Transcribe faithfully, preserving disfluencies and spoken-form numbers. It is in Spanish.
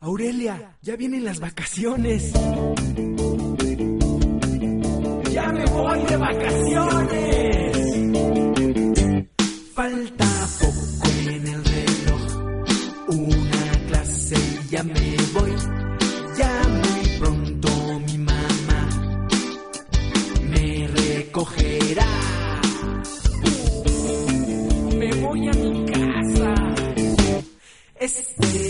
Aurelia, ya vienen las vacaciones. ¡Ya me voy de vacaciones! Falta poco en el reloj, una clase y ya me voy. Ya muy pronto mi mamá me recogerá. Me voy a mi casa. Este